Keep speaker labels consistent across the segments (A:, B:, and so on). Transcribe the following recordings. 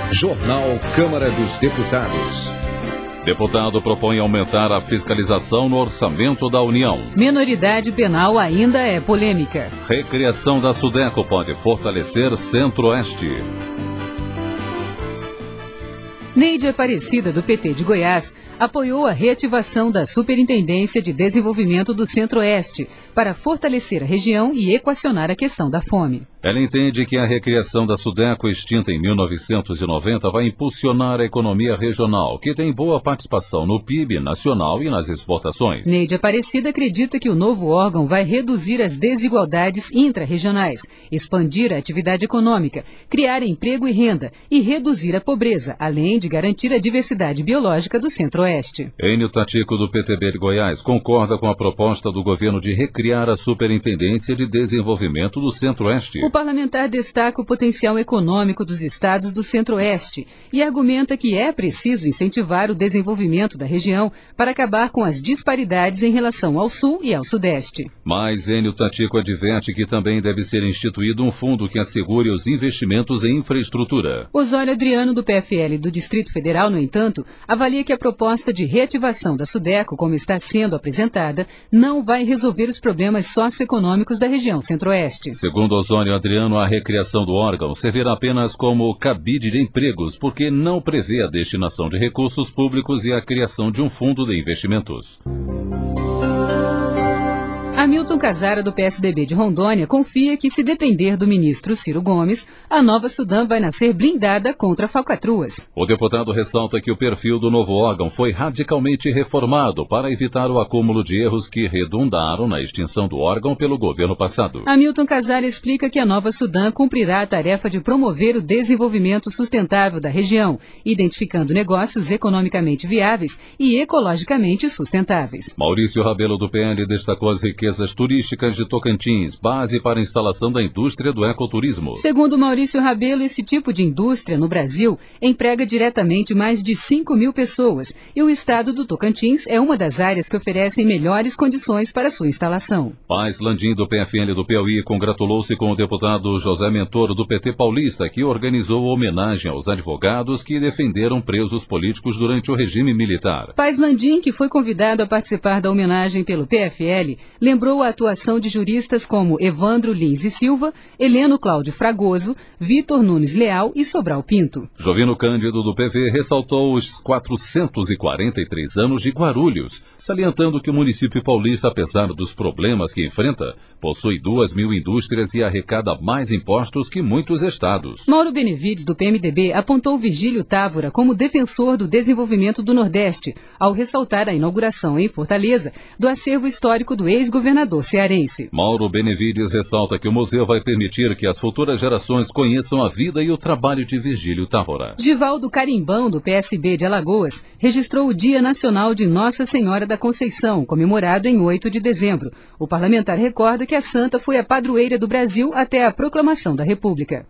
A: Jornal Câmara dos Deputados.
B: Deputado propõe aumentar a fiscalização no orçamento da União.
C: Minoridade penal ainda é polêmica.
B: Recriação da Sudeco pode fortalecer Centro-Oeste.
C: Neide Aparecida, do PT de Goiás, apoiou a reativação da Superintendência de Desenvolvimento do Centro-Oeste para fortalecer a região e equacionar a questão da fome.
B: Ela entende que a recriação da Sudeco, extinta em 1990, vai impulsionar a economia regional, que tem boa participação no PIB nacional e nas exportações.
C: Neide Aparecida acredita que o novo órgão vai reduzir as desigualdades intra-regionais, expandir a atividade econômica, criar emprego e renda e reduzir a pobreza, além de garantir a diversidade biológica do Centro-Oeste.
B: Enio Tatico, do PTB de Goiás, concorda com a proposta do governo de recriar a Superintendência de Desenvolvimento do Centro-Oeste.
C: O parlamentar destaca o potencial econômico dos estados do Centro-Oeste e argumenta que é preciso incentivar o desenvolvimento da região para acabar com as disparidades em relação ao Sul e ao Sudeste.
B: Mas Enio Tatico adverte que também deve ser instituído um fundo que assegure os investimentos em infraestrutura.
C: Osório Adriano, do PFL do Distrito Federal, no entanto, avalia que a proposta de reativação da Sudeco, como está sendo apresentada, não vai resolver os problemas socioeconômicos da região Centro-Oeste.
B: Segundo Osório Adriano, a recriação do órgão servirá apenas como cabide de empregos, porque não prevê a destinação de recursos públicos e a criação de um fundo de investimentos.
C: Hamilton Casara, do PSDB de Rondônia, confia que, se depender do ministro Ciro Gomes, a Nova Sudam vai nascer blindada contra falcatruas.
B: O deputado ressalta que o perfil do novo órgão foi radicalmente reformado para evitar o acúmulo de erros que redundaram na extinção do órgão pelo governo passado.
C: Hamilton Casara explica que a Nova Sudam cumprirá a tarefa de promover o desenvolvimento sustentável da região, identificando negócios economicamente viáveis e ecologicamente sustentáveis.
B: Maurício Rabelo, do PL, destacou as riquezas turísticas de Tocantins, base para a instalação da indústria do ecoturismo.
C: Segundo Maurício Rabelo, esse tipo de indústria no Brasil emprega diretamente mais de 5.000 pessoas e o estado do Tocantins é uma das áreas que oferecem melhores condições para sua instalação.
B: Paz Landim, do PFL do Piauí, congratulou-se com o deputado José Mentor, do PT paulista, que organizou homenagem aos advogados que defenderam presos políticos durante o regime militar.
C: Paz Landim, que foi convidado a participar da homenagem pelo PFL, lembrou a atuação de juristas como Evandro Lins e Silva, Heleno Cláudio Fragoso, Vitor Nunes Leal e Sobral Pinto.
B: Jovino Cândido, do PV, ressaltou os 443 anos de Guarulhos, salientando que o município paulista, apesar dos problemas que enfrenta, possui 2.000 indústrias e arrecada mais impostos que muitos estados.
C: Mauro Benevides, do PMDB, apontou Virgílio Távora como defensor do desenvolvimento do Nordeste, ao ressaltar a inauguração em Fortaleza do acervo histórico do ex-governador cearense.
B: Mauro Benevides ressalta que o museu vai permitir que as futuras gerações conheçam a vida e o trabalho de Virgílio Távora.
C: Givaldo Carimbão, do PSB de Alagoas, registrou o Dia Nacional de Nossa Senhora da Conceição, comemorado em 8 de dezembro. O parlamentar recorda que a santa foi a padroeira do Brasil até a proclamação da República.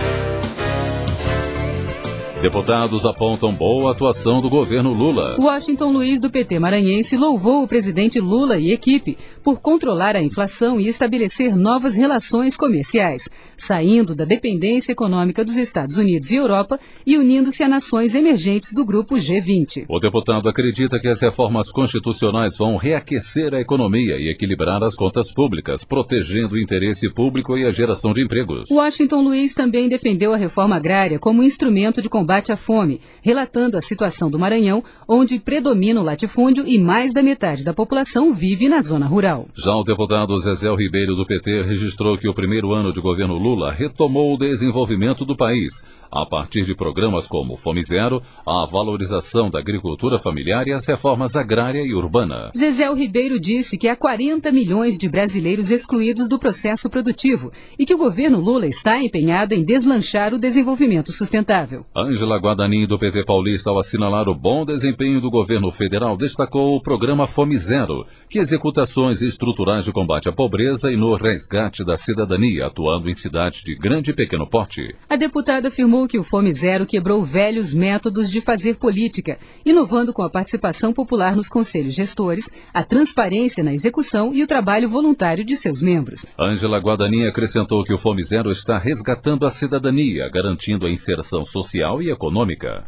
B: Deputados apontam boa atuação do governo Lula.
C: Washington Luiz, do PT maranhense, louvou o presidente Lula e equipe por controlar a inflação e estabelecer novas relações comerciais, saindo da dependência econômica dos Estados Unidos e Europa e unindo-se a nações emergentes do grupo G20.
B: O deputado acredita que as reformas constitucionais vão reaquecer a economia e equilibrar as contas públicas, protegendo o interesse público e a geração de empregos.
C: Washington Luiz também defendeu a reforma agrária como instrumento de combate à fome, relatando a situação do Maranhão, onde predomina o latifúndio e mais da metade da população vive na zona rural.
B: Já o deputado Zezé Ribeiro, do PT, registrou que o primeiro ano de governo Lula retomou o desenvolvimento do país, a partir de programas como Fome Zero, a valorização da agricultura familiar e as reformas agrária e urbana.
C: Zezé Ribeiro disse que há 40 milhões de brasileiros excluídos do processo produtivo e que o governo Lula está empenhado em deslanchar o desenvolvimento sustentável.
B: Ângela Guadagnini, do PT paulista, ao assinalar o bom desempenho do governo federal, destacou o programa Fome Zero, que executa ações estruturais de combate à pobreza e no resgate da cidadania, atuando em cidades de grande e pequeno porte.
C: A deputada afirmou que o Fome Zero quebrou velhos métodos de fazer política, inovando com a participação popular nos conselhos gestores, a transparência na execução e o trabalho voluntário de seus membros.
B: Ângela Guadagnini acrescentou que o Fome Zero está resgatando a cidadania, garantindo a inserção social e e econômica.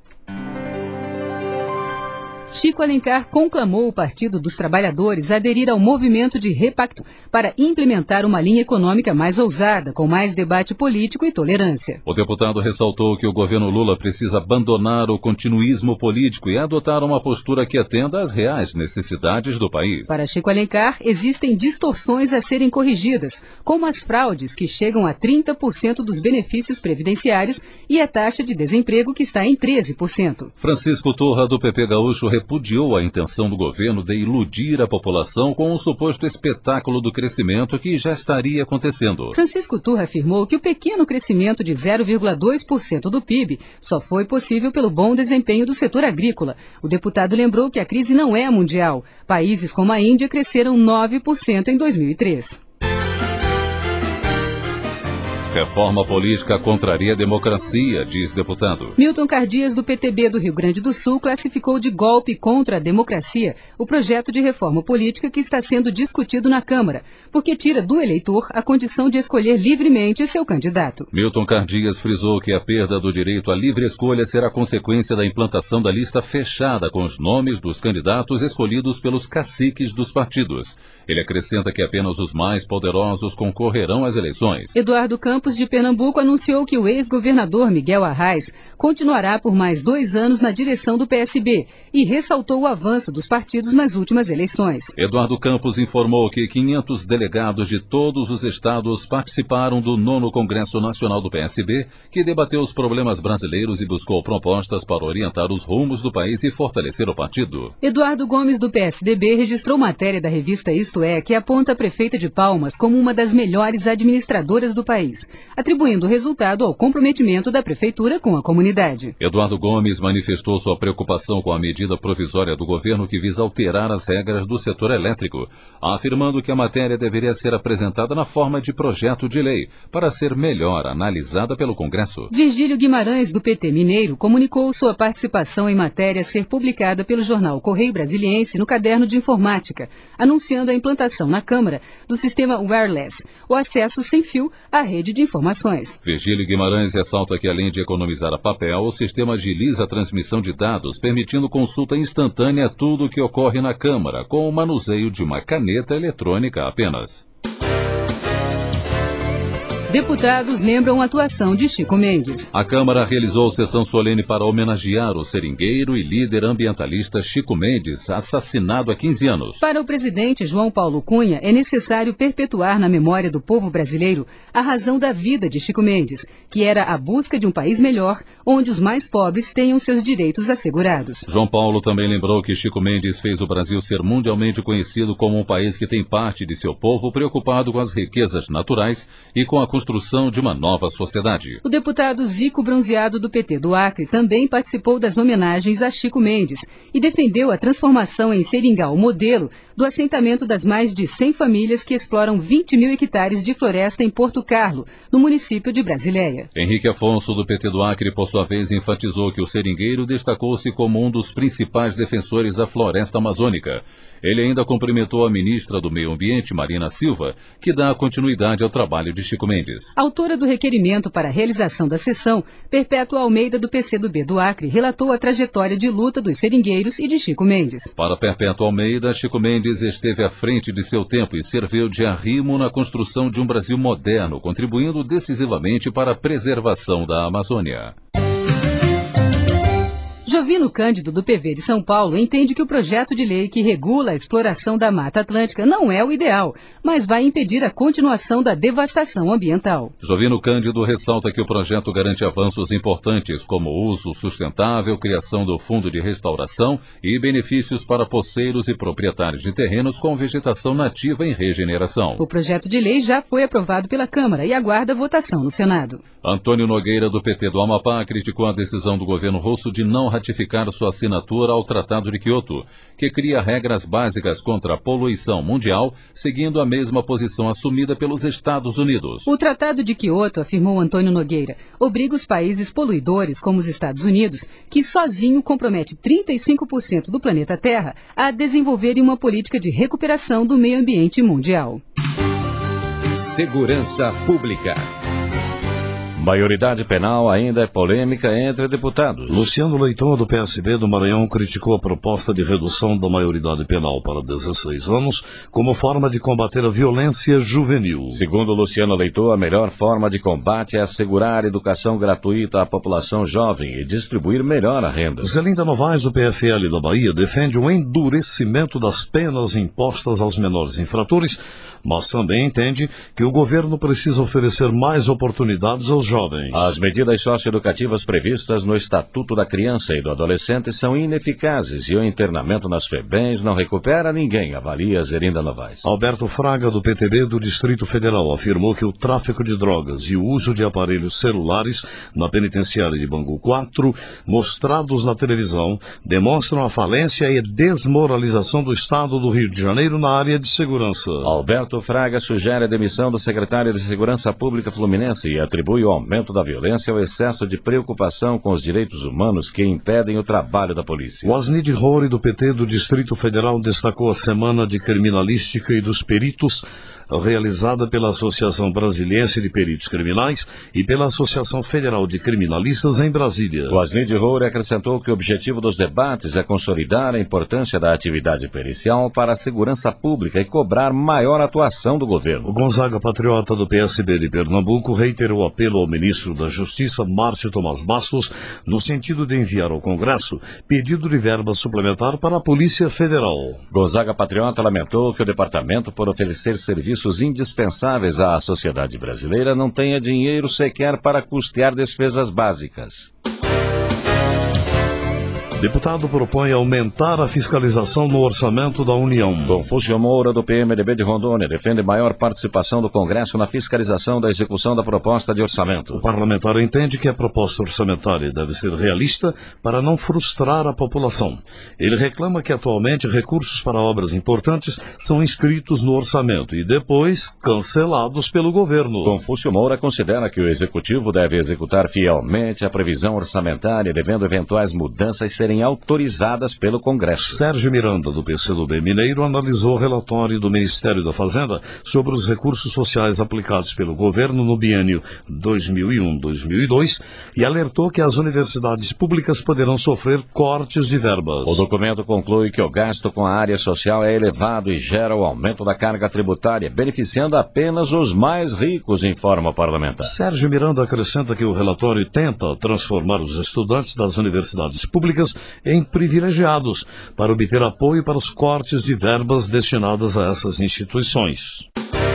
C: Chico Alencar conclamou o Partido dos Trabalhadores a aderir ao movimento de repacto para implementar uma linha econômica mais ousada, com mais debate político e tolerância.
B: O deputado ressaltou que o governo Lula precisa abandonar o continuismo político e adotar uma postura que atenda às reais necessidades do país.
C: Para Chico Alencar, existem distorções a serem corrigidas, como as fraudes que chegam a 30% dos benefícios previdenciários e a taxa de desemprego que está em 13%.
B: Francisco Turra, do PP Gaúcho, repudiou a intenção do governo de iludir a população com um suposto espetáculo do crescimento que já estaria acontecendo.
C: Francisco Turra afirmou que o pequeno crescimento de 0,2% do PIB só foi possível pelo bom desempenho do setor agrícola. O deputado lembrou que a crise não é mundial. Países como a Índia cresceram 9% em 2003.
B: Reforma política contraria a democracia, diz deputado.
C: Milton Cardias, do PTB do Rio Grande do Sul, classificou de golpe contra a democracia o projeto de reforma política que está sendo discutido na Câmara, porque tira do eleitor a condição de escolher livremente seu candidato.
B: Milton Cardias frisou que a perda do direito à livre escolha será consequência da implantação da lista fechada com os nomes dos candidatos escolhidos pelos caciques dos partidos. Ele acrescenta que apenas os mais poderosos concorrerão às eleições.
C: Eduardo Campos, de Pernambuco, anunciou que o ex-governador Miguel Arraes continuará por mais 2 anos na direção do PSB e ressaltou o avanço dos partidos nas últimas eleições.
B: Eduardo Campos informou que 500 delegados de todos os estados participaram do 9º Congresso Nacional do PSB, que debateu os problemas brasileiros e buscou propostas para orientar os rumos do país e fortalecer o partido.
C: Eduardo Gomes, do PSDB, registrou matéria da revista Isto É, que aponta a prefeita de Palmas como uma das melhores administradoras do país, atribuindo o resultado ao comprometimento da prefeitura com a comunidade.
B: Eduardo Gomes manifestou sua preocupação com a medida provisória do governo que visa alterar as regras do setor elétrico, afirmando que a matéria deveria ser apresentada na forma de projeto de lei, para ser melhor analisada pelo Congresso.
C: Virgílio Guimarães, do PT Mineiro, comunicou sua participação em matéria a ser publicada pelo jornal Correio Brasiliense no caderno de informática, anunciando a implantação na Câmara do sistema wireless, o acesso sem fio à rede de informações.
B: Virgílio Guimarães ressalta que, além de economizar a papel, o sistema agiliza a transmissão de dados, permitindo consulta instantânea a tudo o que ocorre na Câmara, com o manuseio de uma caneta eletrônica apenas.
C: Deputados lembram a atuação de Chico Mendes.
B: A Câmara realizou sessão solene para homenagear o seringueiro e líder ambientalista Chico Mendes, assassinado há 15 anos.
C: Para o presidente João Paulo Cunha, é necessário perpetuar na memória do povo brasileiro a razão da vida de Chico Mendes, que era a busca de um país melhor, onde os mais pobres tenham seus direitos assegurados.
B: João Paulo também lembrou que Chico Mendes fez o Brasil ser mundialmente conhecido como um país que tem parte de seu povo preocupado com as riquezas naturais e com a construção de uma nova sociedade.
C: O deputado Zico Bronzeado, do PT do Acre, também participou das homenagens a Chico Mendes e defendeu a transformação em Seringal modelo do assentamento das mais de 100 famílias que exploram 20 mil hectares de floresta em Porto Carlo, no município de Brasileia.
B: Henrique Afonso, do PT do Acre, por sua vez, enfatizou que o seringueiro destacou-se como um dos principais defensores da floresta amazônica. Ele ainda cumprimentou a ministra do Meio Ambiente, Marina Silva, que dá continuidade ao trabalho de Chico Mendes.
C: Autora do requerimento para a realização da sessão, Perpétua Almeida, do PCdoB do Acre, relatou a trajetória de luta dos seringueiros e de Chico Mendes.
B: Para Perpétua Almeida, Chico Mendes esteve à frente de seu tempo e serviu de arrimo na construção de um Brasil moderno, contribuindo decisivamente para a preservação da Amazônia.
C: Jovino Cândido, do PV de São Paulo, entende que o projeto de lei que regula a exploração da Mata Atlântica não é o ideal, mas vai impedir a continuação da devastação ambiental.
B: Jovino Cândido ressalta que o projeto garante avanços importantes como uso sustentável, criação do fundo de restauração e benefícios para poceiros e proprietários de terrenos com vegetação nativa em regeneração.
C: O projeto de lei já foi aprovado pela Câmara e aguarda votação no Senado.
B: Antônio Nogueira, do PT do Amapá, criticou a decisão do governo russo de não ratificar sua assinatura ao Tratado de Quioto, que cria regras básicas contra a poluição mundial, seguindo a mesma posição assumida pelos Estados Unidos.
C: O Tratado de Quioto, afirmou Antônio Nogueira, obriga os países poluidores, como os Estados Unidos, que sozinho compromete 35% do planeta Terra, a desenvolverem uma política de recuperação do meio ambiente mundial.
A: Segurança Pública.
D: Maioridade penal ainda é polêmica entre deputados.
E: Luciano Leitão, do PSB do Maranhão, criticou a proposta de redução da maioridade penal para 16 anos como forma de combater a violência juvenil.
D: Segundo Luciano Leitão, a melhor forma de combate é assegurar educação gratuita à população jovem e distribuir melhor a renda.
E: Zelinda Novaes, do PFL da Bahia, defende um endurecimento das penas impostas aos menores infratores, mas também entende que o governo precisa oferecer mais oportunidades aos jovens.
D: As medidas socioeducativas previstas no Estatuto da Criança e do Adolescente são ineficazes e o internamento nas FEBEMs não recupera ninguém, avalia Zelinda Novaes.
E: Alberto Fraga, do PTB do Distrito Federal, afirmou que o tráfico de drogas e o uso de aparelhos celulares na penitenciária de Bangu 4, mostrados na televisão, demonstram a falência e desmoralização do Estado do Rio de Janeiro na área de segurança.
D: Alberto Fraga sugere a demissão do secretário de Segurança Pública fluminense e atribui o aumento da violência ao excesso de preocupação com os direitos humanos que impedem o trabalho da polícia.
E: Wasnid Roure, do PT do Distrito Federal, destacou a Semana de Criminalística e dos Peritos, realizada pela Associação Brasiliense de Peritos Criminais e pela Associação Federal de Criminalistas em Brasília.
D: Wasnid Roure acrescentou que o objetivo dos debates é consolidar a importância da atividade pericial para a segurança pública e cobrar maior atuação do governo.
E: O Gonzaga Patriota, do PSB de Pernambuco, reiterou o apelo ao ministro da Justiça, Márcio Tomás Bastos, no sentido de enviar ao Congresso pedido de verba suplementar para a Polícia Federal.
D: Gonzaga Patriota lamentou que o departamento, por oferecer serviços indispensáveis à sociedade brasileira, não tenha dinheiro sequer para custear despesas básicas.
E: Deputado propõe aumentar a fiscalização no orçamento da União.
D: Confúcio Moura, do PMDB de Rondônia, defende maior participação do Congresso na fiscalização da execução da proposta de orçamento.
E: O parlamentar entende que a proposta orçamentária deve ser realista para não frustrar a população. Ele reclama que atualmente recursos para obras importantes são inscritos no orçamento e depois cancelados pelo governo.
D: Confúcio Moura considera que o Executivo deve executar fielmente a previsão orçamentária, devendo eventuais mudanças serem autorizadas pelo Congresso.
E: Sérgio Miranda, do PCdoB Mineiro, analisou o relatório do Ministério da Fazenda sobre os recursos sociais aplicados pelo governo no biênio 2001-2002 e alertou que as universidades públicas poderão sofrer cortes de verbas.
D: O documento conclui que o gasto com a área social é elevado e gera o aumento da carga tributária, beneficiando apenas os mais ricos, informa o parlamentar.
E: Sérgio Miranda acrescenta que o relatório tenta transformar os estudantes das universidades públicas em privilegiados para obter apoio para os cortes de verbas destinadas a essas instituições.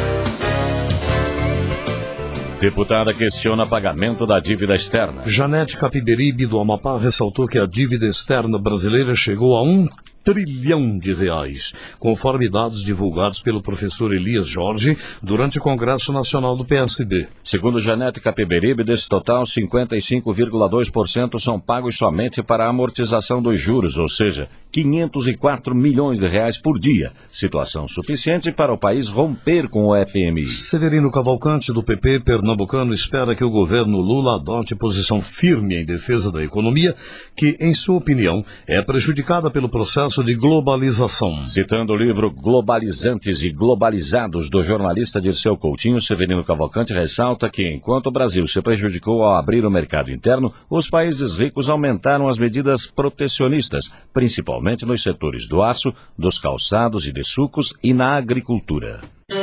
D: Deputada questiona pagamento da dívida externa.
E: Janete Capiberibe, do Amapá, ressaltou que a dívida externa brasileira chegou a R$1 trilhão, conforme dados divulgados pelo professor Elias Jorge durante o Congresso Nacional do PSB.
D: Segundo Janete Capiberibe, desse total, 55,2% são pagos somente para a amortização dos juros, ou seja, R$504 milhões por dia, situação suficiente para o país romper com o FMI.
E: Severino Cavalcante, do PP pernambucano, espera que o governo Lula adote posição firme em defesa da economia, que, em sua opinião, é prejudicada pelo processo de globalização.
D: Citando o livro Globalizantes e Globalizados, do jornalista Dirceu Coutinho, Severino Cavalcante ressalta que, enquanto o Brasil se prejudicou ao abrir o mercado interno, os países ricos aumentaram as medidas protecionistas, principalmente nos setores do aço, dos calçados e de sucos e na agricultura.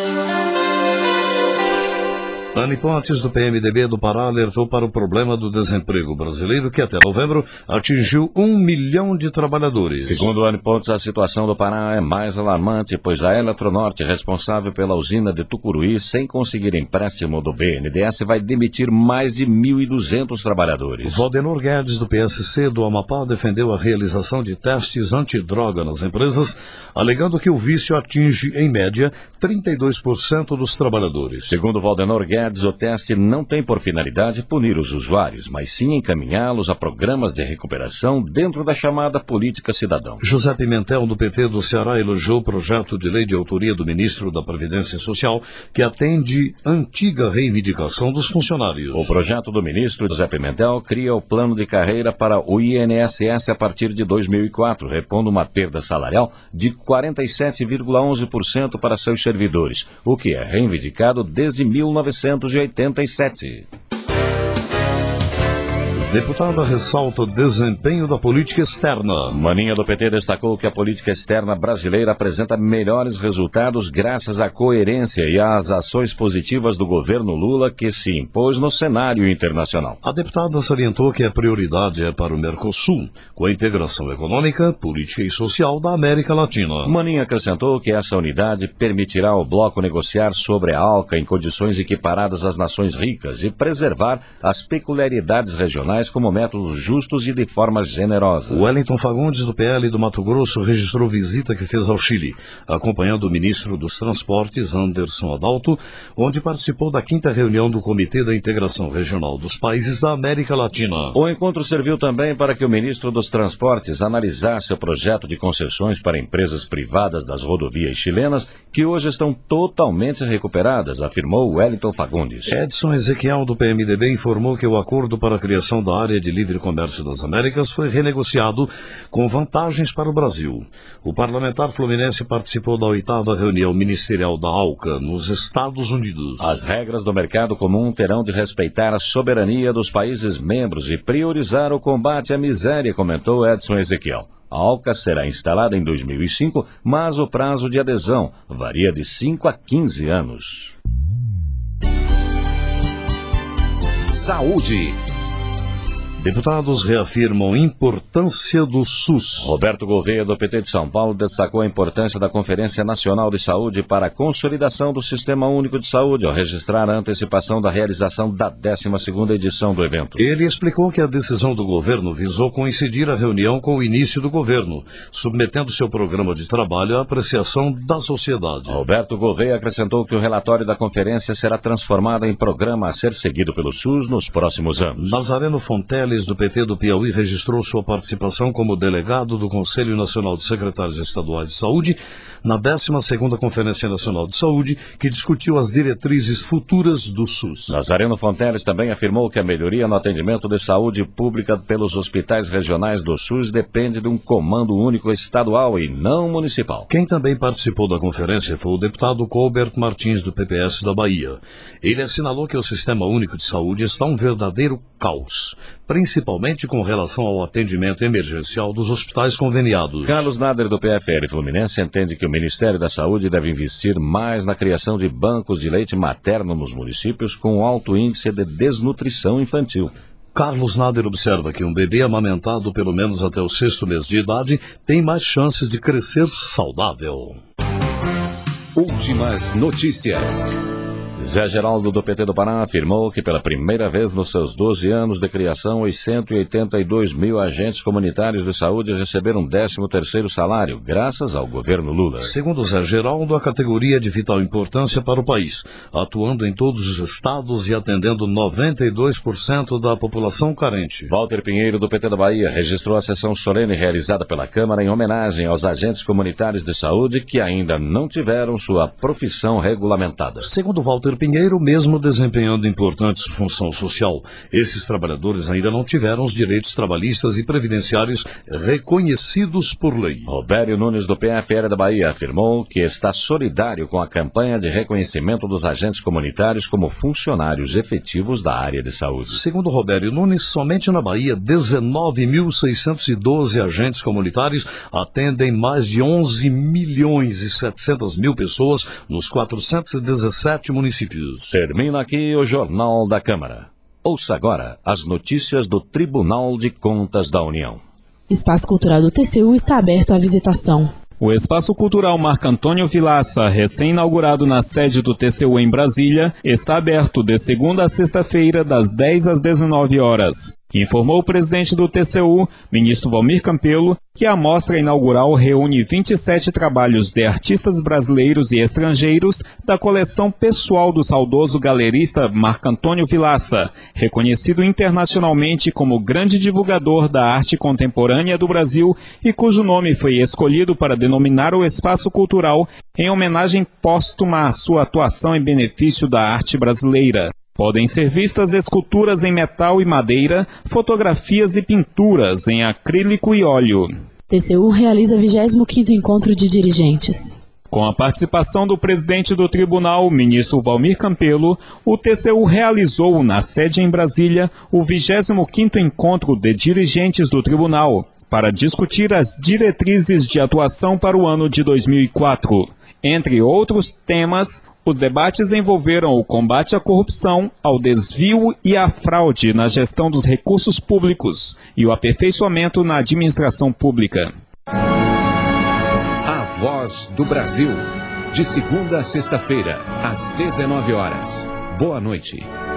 E: Tani Pontes, do PMDB do Pará, alertou para o problema do desemprego brasileiro, que até novembro atingiu 1 milhão de trabalhadores.
D: Segundo Tani Pontes, a situação do Pará é mais alarmante, pois a Eletronorte, responsável pela usina de Tucuruí, sem conseguir empréstimo do BNDES, vai demitir mais de 1.200 trabalhadores.
E: Valdenor Guedes, do PSC do Amapá, defendeu a realização de testes antidroga nas empresas, alegando que o vício atinge, em média, 32% dos trabalhadores.
D: Segundo Valdenor Guedes, o teste não tem por finalidade punir os usuários, mas sim encaminhá-los a programas de recuperação dentro da chamada política cidadão.
E: José Pimentel, do PT do Ceará, elogiou o projeto de lei de autoria do ministro da Previdência Social, que atende antiga reivindicação dos funcionários.
D: O projeto do ministro José Pimentel cria o plano de carreira para o INSS a partir de 2004, repondo uma perda salarial de 47,11% para seus servidores, o que é reivindicado desde 1987.
E: Deputada ressalta o desempenho da política externa.
D: Maninha do PT destacou que a política externa brasileira apresenta melhores resultados graças à coerência e às ações positivas do governo Lula que se impôs no cenário internacional.
E: A deputada salientou que a prioridade é para o Mercosul, com a integração econômica, política e social da América Latina.
D: Maninha acrescentou que essa unidade permitirá ao bloco negociar sobre a ALCA em condições equiparadas às nações ricas e preservar as peculiaridades regionais como métodos justos e de forma generosa.
E: Wellington Fagundes, do PL do Mato Grosso, registrou visita que fez ao Chile, acompanhando o ministro dos Transportes, Anderson Adalto, onde participou da 5ª reunião do Comitê da Integração Regional dos Países da América Latina.
D: O encontro serviu também para que o ministro dos Transportes analisasse o projeto de concessões para empresas privadas das rodovias chilenas, que hoje estão totalmente recuperadas, afirmou Wellington Fagundes.
E: Edson Ezequiel, do PMDB, informou que o acordo para a criação da Área de Livre Comércio das Américas foi renegociado com vantagens para o Brasil. O parlamentar fluminense participou da 8ª reunião ministerial da ALCA, nos Estados Unidos.
D: As regras do mercado comum terão de respeitar a soberania dos países membros e priorizar o combate à miséria, comentou Edson Ezequiel. A ALCA será instalada em 2005, mas o prazo de adesão varia de 5 a 15 anos.
A: Saúde.
E: Deputados reafirmam a importância do SUS.
D: Roberto Gouveia, do PT de São Paulo, destacou a importância da Conferência Nacional de Saúde para a consolidação do Sistema Único de Saúde, ao registrar a antecipação da realização da 12ª edição do evento.
E: Ele explicou que a decisão do governo visou coincidir a reunião com o início do governo, submetendo seu programa de trabalho à apreciação da sociedade.
D: Roberto Gouveia acrescentou que o relatório da conferência será transformado em programa a ser seguido pelo SUS nos próximos anos.
E: Nazareno Fonteles, do PT do Piauí, registrou sua participação como delegado do Conselho Nacional de Secretários Estaduais de Saúde na 12ª Conferência Nacional de Saúde, que discutiu as diretrizes futuras do SUS.
D: Nazareno Fonteles também afirmou que a melhoria no atendimento de saúde pública pelos hospitais regionais do SUS depende de um comando único estadual e não municipal.
E: Quem também participou da conferência foi o deputado Colbert Martins, do PPS da Bahia. Ele assinalou que o Sistema Único de Saúde está um verdadeiro caos, principalmente com relação ao atendimento emergencial dos hospitais conveniados.
D: Carlos Nader, do PFL Fluminense, entende que o Ministério da Saúde deve investir mais na criação de bancos de leite materno nos municípios com alto índice de desnutrição infantil.
E: Carlos Nader observa que um bebê amamentado pelo menos até o 6º mês de idade tem mais chances de crescer saudável.
A: Últimas notícias.
D: Zé Geraldo, do PT do Pará, afirmou que pela primeira vez nos seus 12 anos de criação, os 182 mil agentes comunitários de saúde receberam 13º salário, graças ao governo Lula.
E: Segundo Zé Geraldo, a categoria é de vital importância para o país, atuando em todos os estados e atendendo 92% da população carente.
D: Walter Pinheiro, do PT da Bahia, registrou a sessão solene realizada pela Câmara em homenagem aos agentes comunitários de saúde que ainda não tiveram sua profissão regulamentada.
E: Segundo Walter Pinheiro, mesmo desempenhando importante função social, esses trabalhadores ainda não tiveram os direitos trabalhistas e previdenciários reconhecidos por lei.
D: Robério Nunes, do PFL da Bahia, afirmou que está solidário com a campanha de reconhecimento dos agentes comunitários como funcionários efetivos da área de saúde.
E: Segundo Robério Nunes, somente na Bahia, 19.612 agentes comunitários atendem mais de 11.700.000 pessoas nos 417 municípios.
D: Termina aqui o Jornal da Câmara. Ouça agora as notícias do Tribunal de Contas da União.
F: Espaço Cultural do TCU está aberto à visitação.
G: O Espaço Cultural Marco Antônio Vilaça, recém-inaugurado na sede do TCU em Brasília, está aberto de segunda a sexta-feira, das 10 às 19 horas. Informou o presidente do TCU, ministro Valmir Campelo, que a mostra inaugural reúne 27 trabalhos de artistas brasileiros e estrangeiros da coleção pessoal do saudoso galerista Marco Antônio Vilaça, reconhecido internacionalmente como grande divulgador da arte contemporânea do Brasil e cujo nome foi escolhido para denominar o espaço cultural em homenagem póstuma à sua atuação em benefício da arte brasileira. Podem ser vistas esculturas em metal e madeira, fotografias e pinturas em acrílico e óleo.
F: TCU realiza 25º Encontro de Dirigentes.
G: Com a participação do presidente do tribunal, ministro Valmir Campelo, o TCU realizou, na sede em Brasília, o 25º encontro de dirigentes do tribunal, para discutir as diretrizes de atuação para o ano de 2004. Entre outros temas, os debates envolveram o combate à corrupção, ao desvio e à fraude na gestão dos recursos públicos e o aperfeiçoamento na administração pública.
A: A Voz do Brasil. De segunda a sexta-feira, às 19 horas. Boa noite.